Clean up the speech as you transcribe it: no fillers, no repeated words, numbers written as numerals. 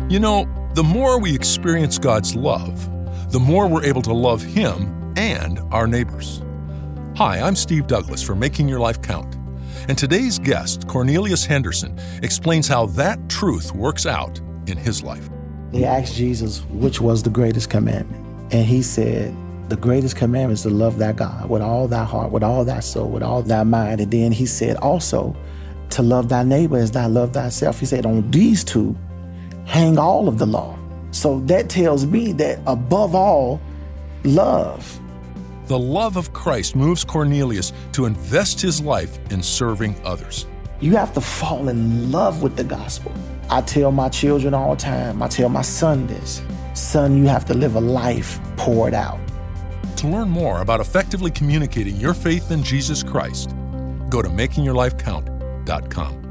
You know, the more we experience God's love, the more we're able to love Him and our neighbors. Hi, I'm Steve Douglas for Making Your Life Count. And today's guest, Cornelius Henderson, explains how that truth works out in his life. They asked Jesus which was the greatest commandment. And he said, the greatest commandment is to love thy God with all thy heart, with all thy soul, with all thy mind. And then he said also to love thy neighbor as thou love thyself. He said on these two hang all of the law. So that tells me that above all, love. The love of Christ moves Cornelius to invest his life in serving others. You have to fall in love with the gospel. I tell my children all the time, I tell my son this, son, you have to live a life poured out. To learn more about effectively communicating your faith in Jesus Christ, go to makingyourlifecount.com.